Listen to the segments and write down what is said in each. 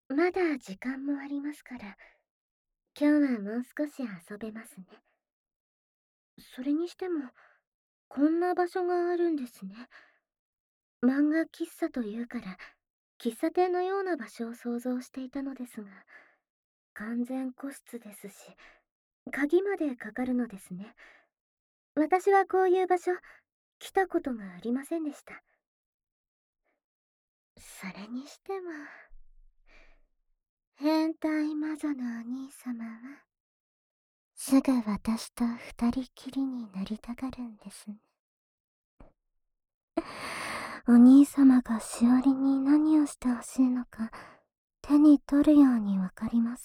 まだ時間もありますから、今日はもう少し遊べますね。それにしても、こんな場所があるんですね。漫画喫茶というから、喫茶店のような場所を想像していたのですが、完全個室ですし、鍵までかかるのですね。私はこういう場所、来たことがありませんでした。それにしても、変態魔女のお兄様は、すぐ私と二人きりになりたがるんですね。お兄様がしおりに何をしてほしいのか、手に取るようにわかります。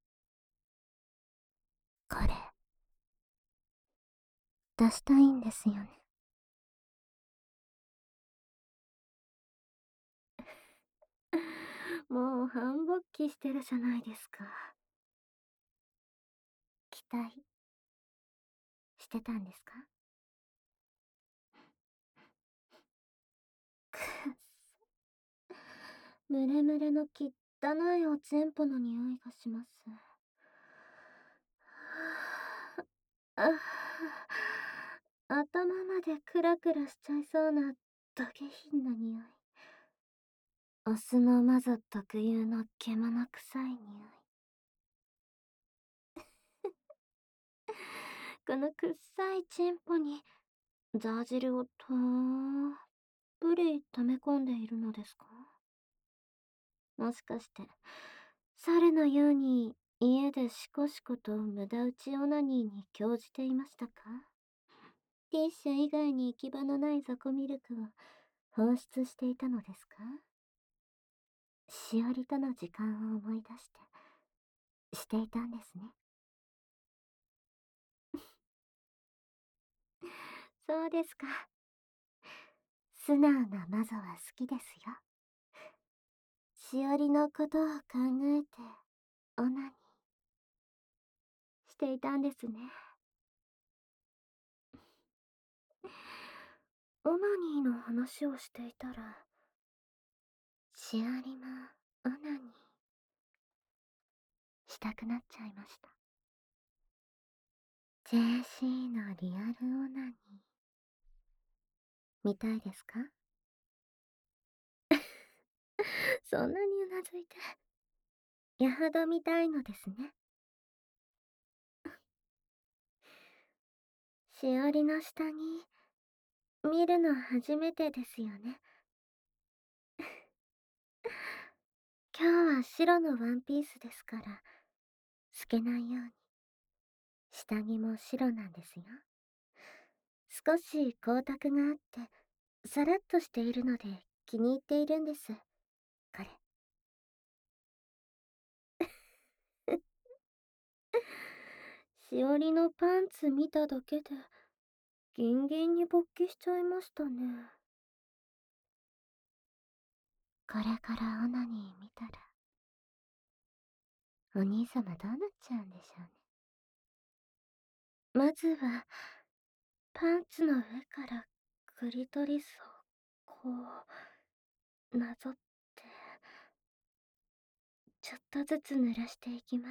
これ、出したいんですよね。もう半勃起してるじゃないですか。期待してたんですか？くっ、ムレムレの汚いおちんぽの匂いがします。ああ、頭までクラクラしちゃいそうな下品な匂い。オスの魔女特有の獣臭い匂い。このくっさいチンポにザー汁をたっぷり溜め込んでいるのですか？もしかして、猿のように家でシコシコと無駄打ちオナニーに興じていましたか？ティッシュ以外に行き場のない雑魚ミルクを放出していたのですか？しおりとの時間を思い出していたんですね。そうですか。素直な魔女は好きですよ。しおりのことを考えてオナニーしていたんですね。オナニーの話をしていたら、しおりもオナニーしたくなっちゃいました。JC のリアルオナニー見たいですか？そんなにうなずいて。やはど見たいのですね。しおりの下着見るの初めてですよね。今日は白のワンピースですから、透けないように。下着も白なんですよ。少し光沢があって、さらっとしているので気に入っているんです。これ。しおりのパンツ見ただけで、ギンギンに勃起しちゃいましたね。これからオナニー見たら、お兄様どうなっちゃうんでしょうね。まずは、パンツの上からクリトリスを、こう、なぞって、ちょっとずつ濡らしていきます。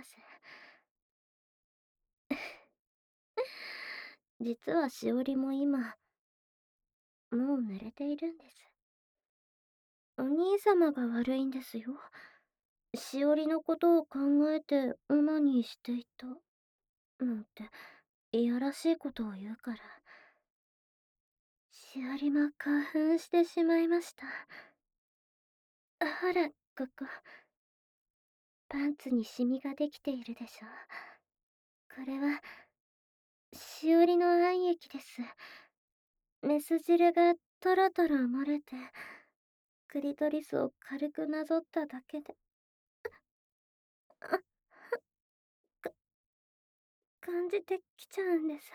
実はしおりも今、もう濡れているんです。お兄様が悪いんですよ。しおりのことを考えてオナニーしていた、なんて、いやらしいことを言うから。しおりも興奮してしまいました。ほら、ここ。パンツにシミができているでしょ。これは、しおりの愛液です。メス汁がトロトロ漏れて、クリトリスを軽くなぞっただけで、あ、感じてきちゃうんです。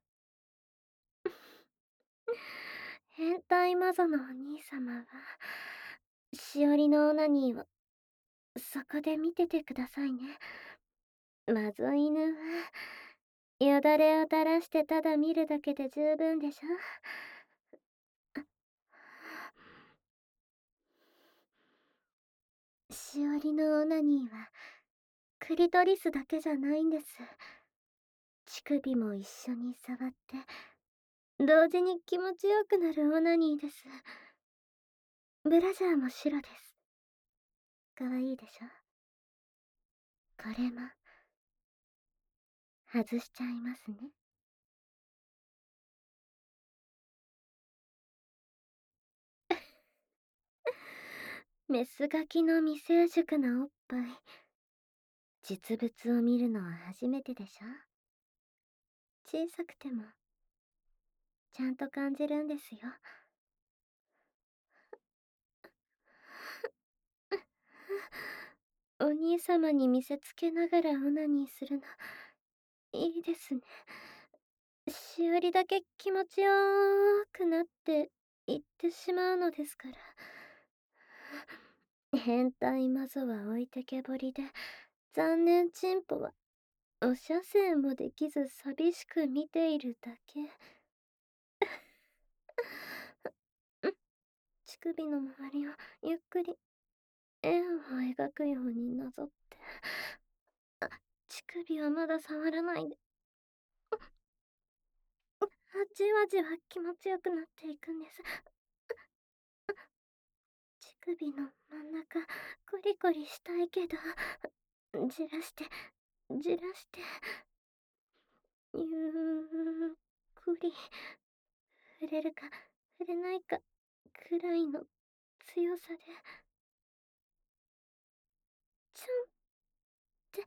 変態魔女のお兄様は、しおりのオナニーを、そこで見ててくださいね。まず犬は、よだれを垂らしてただ見るだけで十分でしょ。しおおりのオナニーは、クリトリスだけじゃないんです。乳首も一緒に触って、同時に気持ちよくなるオナニーです。ブラジャーも白です。かわいいでしょ。これも、外しちゃいますね。メスガキの未成熟なおっぱい。実物を見るのは初めてでしょ。小さくても、ちゃんと感じるんですよ。お兄様に見せつけながらオナニーするの、いいですね。しおりだけ気持ちよーくなって言ってしまうのですから。変態マゾは置いてけぼりで、残念チンポはお射精もできず寂しく見ているだけ。乳首の周りをゆっくり円を描くようになぞって。乳首はまだ触らないで。じわじわ気持ちよくなっていくんです。乳首の真ん中コリコリしたいけど、じらしてじらして、ゆっくり触れるか触れないかくらいの強さで、ちょんって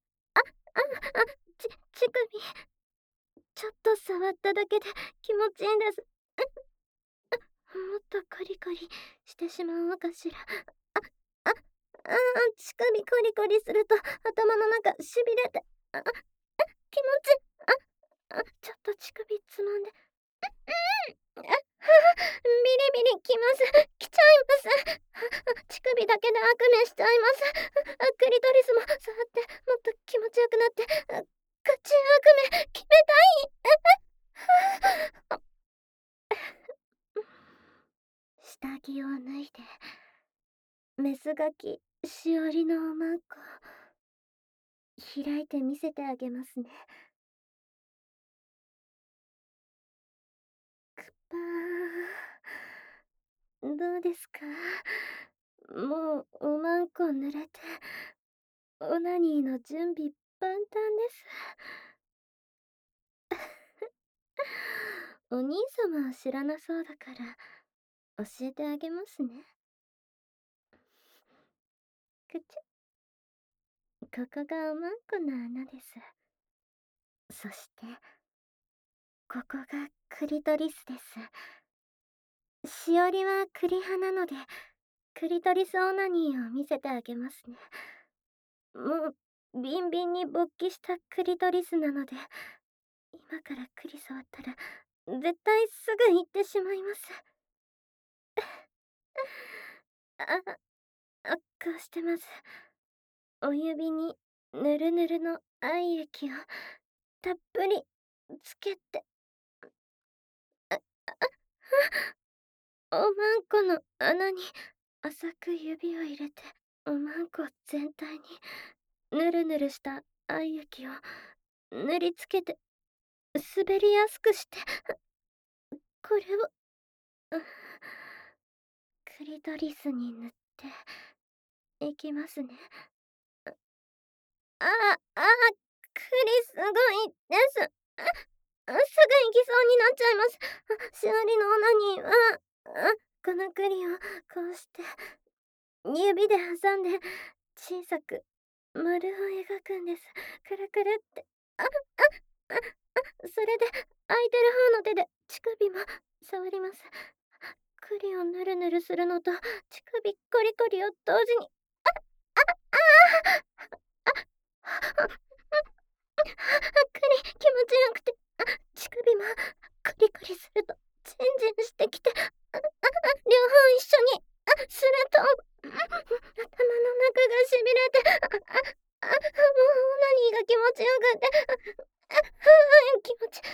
乳首ちょっと触っただけで気持ちいいんです。もっとコリコリしてしまおうかしら。乳首コリコリすると頭の中しびれて、気持ち、ちょっと乳首つまんで、ビリビリきます。来ちゃいます。乳首だけで悪夢しちゃいます。クリトリスも触ってもっと気持ちよくなって、ガチ悪夢決めたい。下着を脱いで、メスガキしおりのおまんこ開いて見せてあげますね。くぱー。どうですか？もうおまんこ濡れて、オナニーの準備万端です。お兄様は知らなそうだから教えてあげますね。くちここがおまんこの穴です。そしてここがクリトリスです。しおりはクリ派なので、クリトリスオナニーを見せてあげますね。もうビンビンに勃起したクリトリスなので、今からクリ触ったら絶対すぐ行ってしまいます。こうしてます。お指にぬるぬるの愛液をたっぷりつけて、おまんこの穴に浅く指を入れて、おまんこ全体にぬるぬるした愛液を塗りつけて、滑りやすくして、これをクリトリスに塗っていきますね。クリすごいです。すぐ行きそうになっちゃいます。しおりのオナニーは、このクリをこうして指で挟んで小さく丸を描くんです。くるくるって。それで空いてる方の手で乳首も触ります。クリをぬるぬるするのと乳首コリコリを同時に。クリ気持ちよくて、乳首もコリコリするとチェンジしてきて、両方一緒にすると頭の中がしびれて、もうオナニーが気持ちよくて、気持ち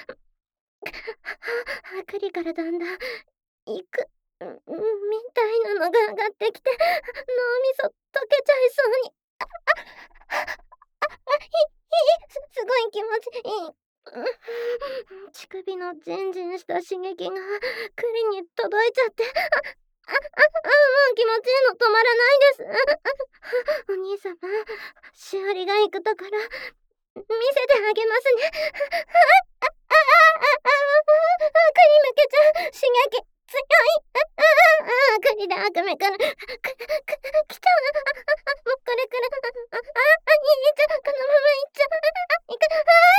クリからだんだんいくみたいなのが上がってきて、脳みそ溶けちゃいそうから、見せてあげますね。クリムケちゃん、刺激強い。クリダークメくん、来ちゃう。もうこれから、兄ちゃん、このまま行っちゃう。いく、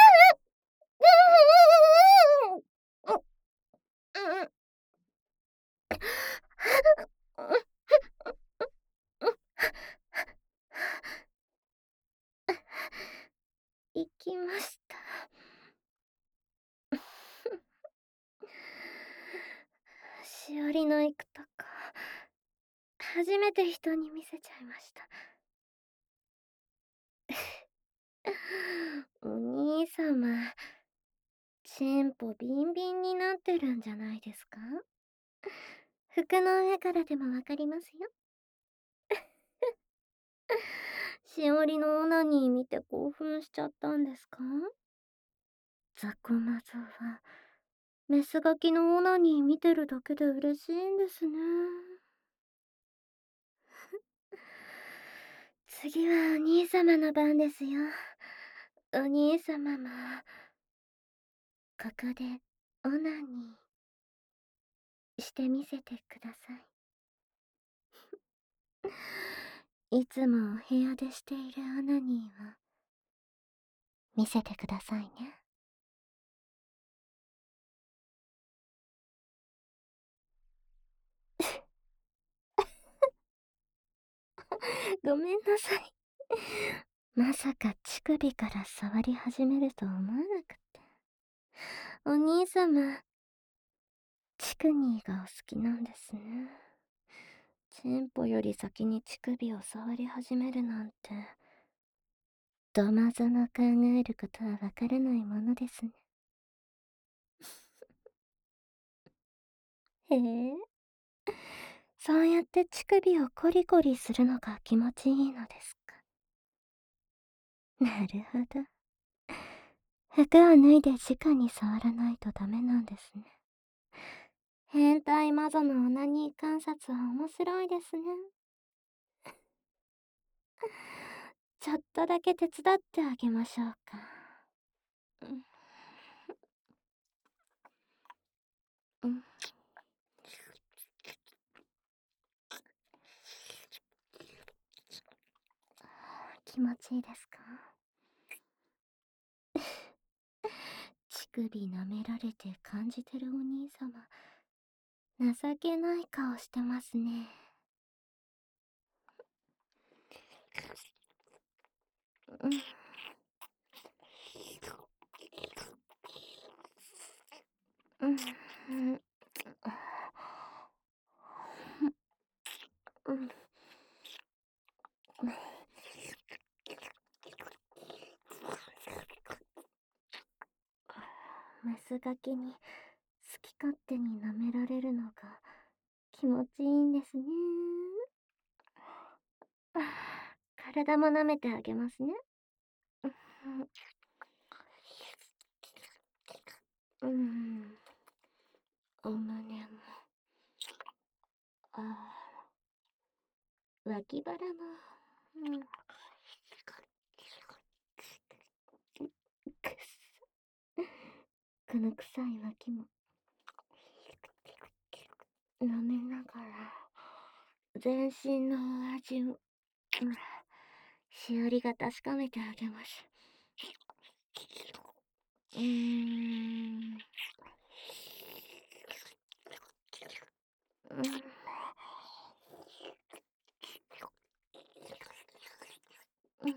行きました。しおりの行くとこ、初めて人に見せちゃいました。お兄様、チンポビンビンになってるんじゃないですか？服の上からでもわかりますよ。しおりのオナニー見て興奮しちゃったんですか？ザコマゾは、メスガキのオナニー見てるだけで嬉しいんですね。次はお兄様の番ですよ。お兄様も、ここでオナニーしてみせてください。いつもお部屋でしているオナニーを見せてくださいね。ごめんなさい。まさか乳首から触り始めると思わなくて。お兄様、チクニーがお好きなんですね。チンポより先に乳首を触り始めるなんて、ドマゾの考えることはわからないものですね。へえ、そうやって乳首をコリコリするのが気持ちいいのですか。なるほど。服を脱いで直に触らないとダメなんですね。変態魔女のオナニー観察は面白いですね。ちょっとだけ手伝ってあげましょうか。うん、うん、気持ちいいですか？乳首舐められて感じてるお兄様、情けない顔してますね。うん、うん、うん、うん、メスガキに好き勝手に舐められるのが気持ちいいんですね。体も舐めてあげますね。うん、お胸も、脇腹も、うん、くっこの臭い脇も舐めながら全身のお味を、しおりが確かめてあげます。うーん、うん、うん、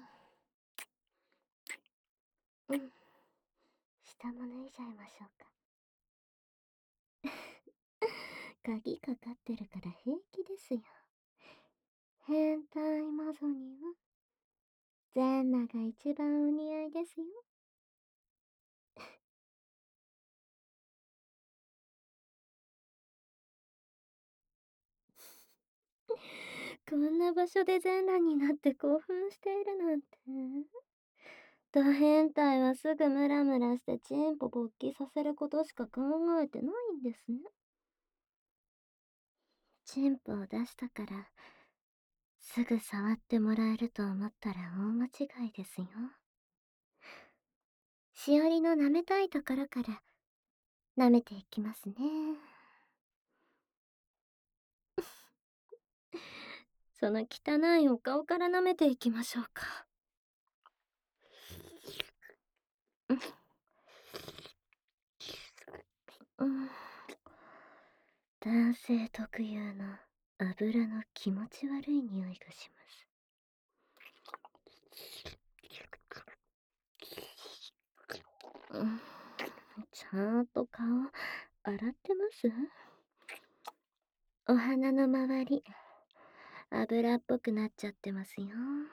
うん。下も脱いじゃいましょうか。鍵かかってるから平気ですよ。変態魔女には全裸が一番お似合いですよ。こんな場所で全裸になって興奮しているなんて。ド変態はすぐムラムラしてチンポ勃起させることしか考えてないんですね。チンポを出したからすぐ触ってもらえると思ったら大間違いですよ。 しおりの舐めたいところから舐めていきますね。その汚いお顔から舐めていきましょうか。うん、男性特有の油の気持ち悪い匂いがします。うん、ちゃんと顔洗ってます？お花の周り油っぽくなっちゃってますよ。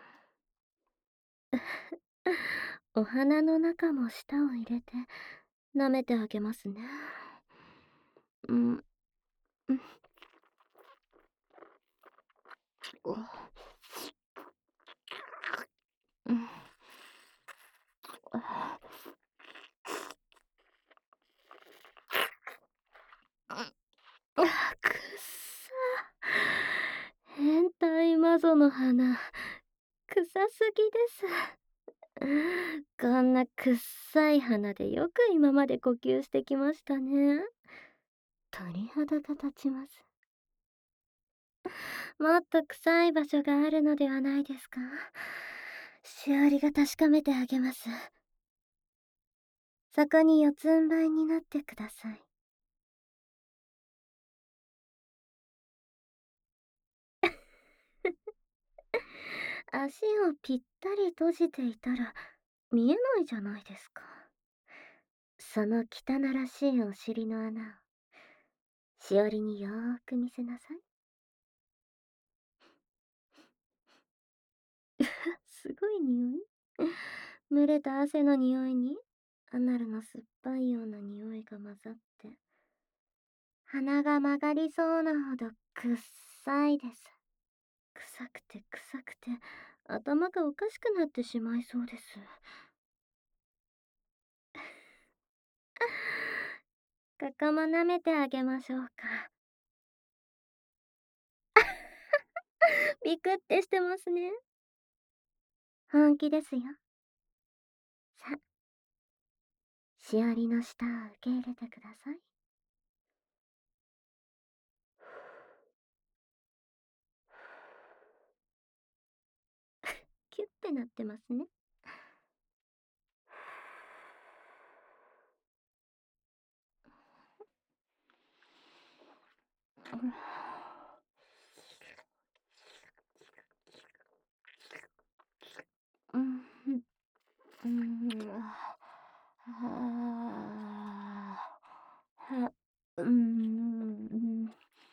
お花の中も舌を入れて舐めてあげますね。うん、うん、うん、くっさ。変態魔女の花、臭すぎです。こんなくっさい花でよく今まで呼吸してきましたね。鳥肌が立ちます。もっと臭い場所があるのではないですか？しおりが確かめてあげます。そこに四つん這いになってください。足をぴったり閉じていたら見えないじゃないですか。その汚らしいお尻の穴をしおりによーく見せなさい。すごい匂い。蒸れた汗の匂いにアナルの酸っぱいような匂いが混ざって鼻が曲がりそうなほどくっさいです。臭くて臭くて頭がおかしくなってしまいそうです。ここも舐めてあげましょうか。ビクってしてますね。本気ですよ。さあ、しおりの舌を受け入れてください。キュッてなってますね。うん、うん、は、うん、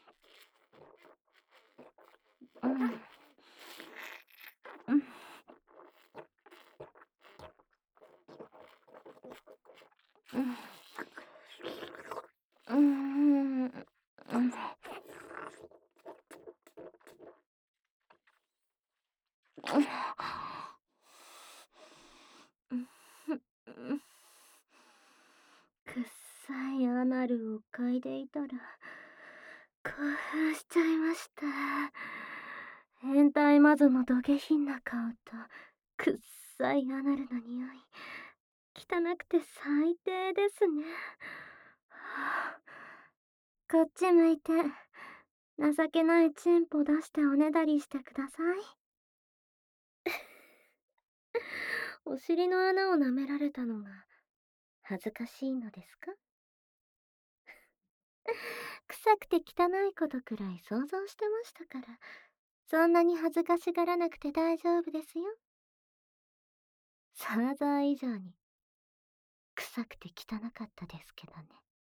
うん、うん、うん、うん、うん、くっさいアナルを嗅いでいたら興奮しちゃいました。変態魔女のど下品な顔とくっさいアナルの匂い、汚くて最低ですね。はあ、こっち向いて情けないチンポ出しておねだりしてください。お尻の穴を舐められたのが恥ずかしいのですか？臭くて汚いことくらい想像してましたから、そんなに恥ずかしがらなくて大丈夫ですよ。想像以上に臭くて汚かったですけどね。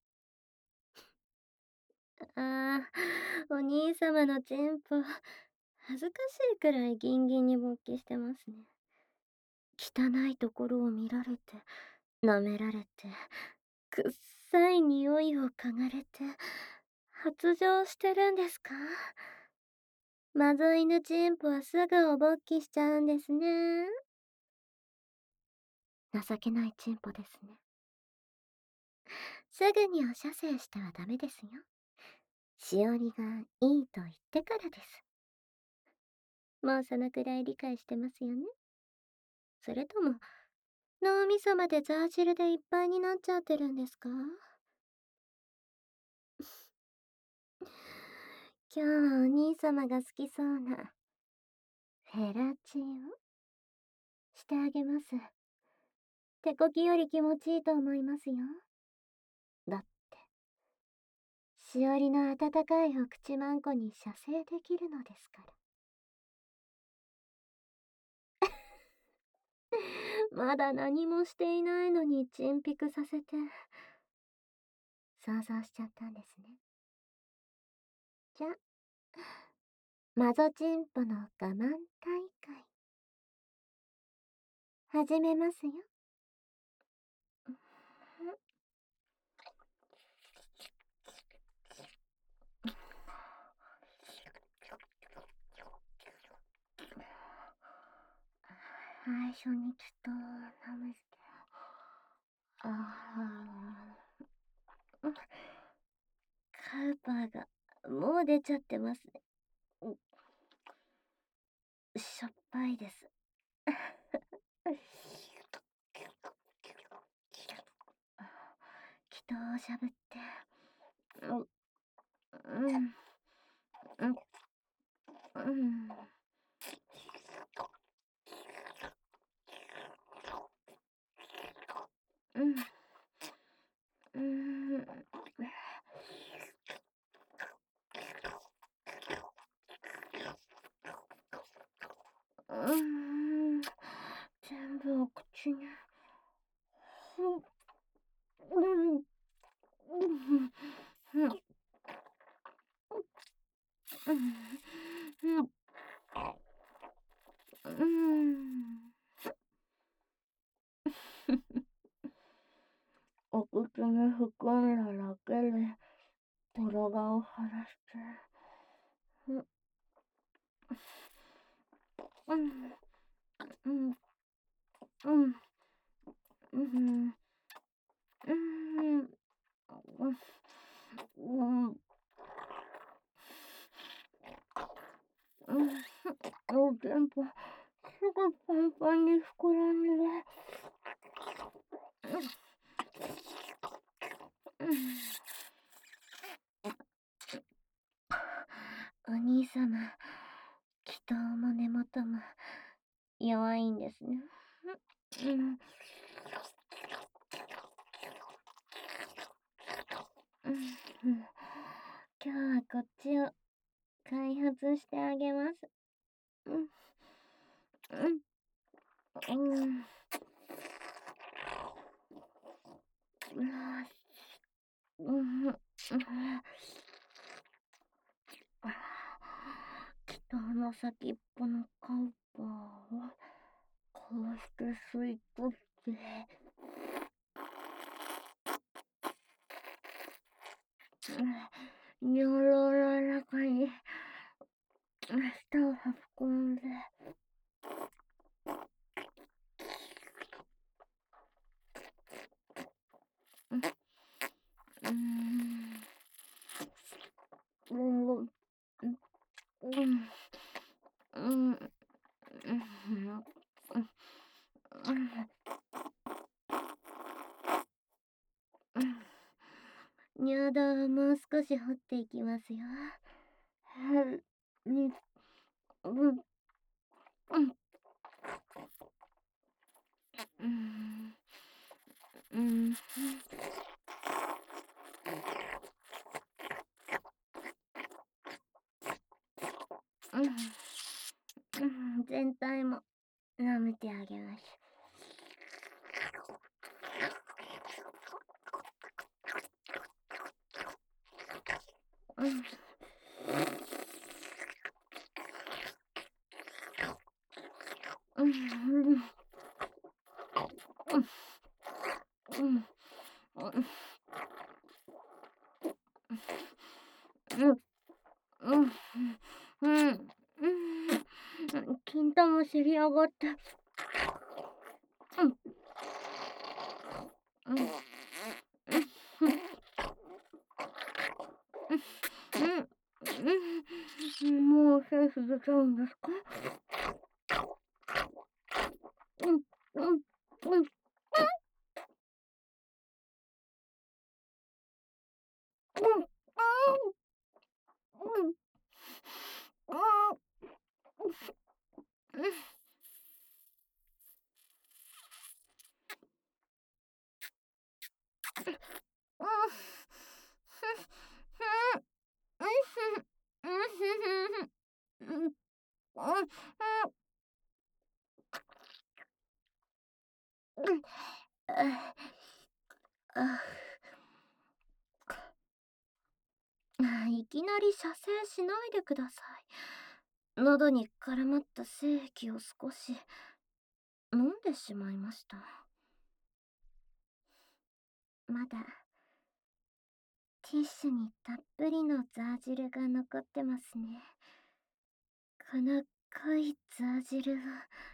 ああ、お兄様のチンポ、恥ずかしいくらいギンギンに勃起してますね。汚いところを見られて、舐められて、くっさい匂いを嗅がれて、発情してるんですか？マゾ犬チンポはすぐお勃起しちゃうんですね。情けないチンポですね。すぐにお射精してはダメですよ。しおりがいいと言ってからです。もうそのくらい理解してますよね？それとも脳みそまでザー汁でいっぱいになっちゃってるんですか？今日はお兄様が好きそうなフェラチオしてあげます。手こきより気持ちいいと思いますよ。だって、しおりの温かいお口まんこに射精できるのですから。まだ何もしていないのにチンピクさせて、想像しちゃったんですね。じゃ、マゾチンポの我慢大会、始めますよ。最初にちょっと舐めて。ああ、カウパーがもう出ちゃってますね。しょっぱいです。人をしゃぶって。うん、うん、うん、うん、うん、うん、うん、全部お口に。うん、うん、うん、うん、うん、うん。お口に含んだだけで、泥がを晴らして。うん、うん、うん、うん、うん、うん、うん、うん、全部、すぐパンパンに膨らんで。お兄様、祈祷も根元も弱いんですね。うん、うん、うん。今日はこっちを開発してあげます。うん、うん、うん。うん、うん。北の先っぽのカウパーをこうして吸い取って、尿道の中に舌を運んで、うん、うん、うん、うん、うん、うん、尿道をもう少し掘っていきますよ。はい、に、うん、うん、うん、うん、うん、全体も舐めてあげます。うん、うん、うん、うん、うん、うん、うん、金玉せり上がって。うん、うん、うん、うん、もうセンス出ちゃうんですか？うん、うん、うん、 いきなり射精しないでください。喉に絡まった精液を少し飲んでしまいました。まだティッシュにたっぷりのザー汁が残ってますね。この濃いザー汁を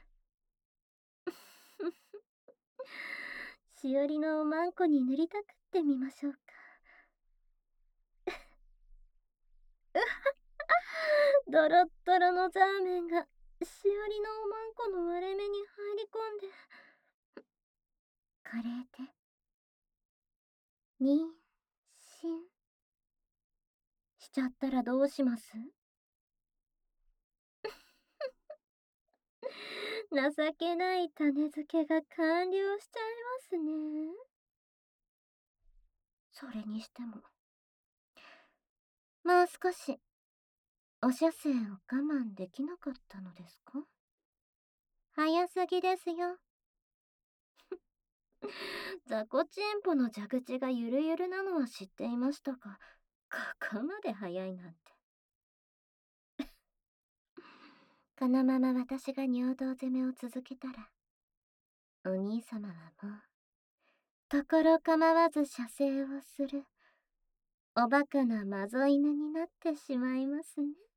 しおりのおまんこに塗りたくってみましょうか。ドロッドロのザーメンがしおりのおまんこの割れ目に入り込んで、これで妊娠しちゃったらどうします？情けない種付けが完了しちゃいますね。それにしても、もう少しお射精を我慢できなかったのですか？早すぎですよ。雑魚チンポの蛇口がゆるゆるなのは知っていましたが、ここまで早いなんて。このまま私が尿道攻めを続けたら、お兄様はもう、ところ構わず射精をする、おバカなマゾ犬になってしまいますね。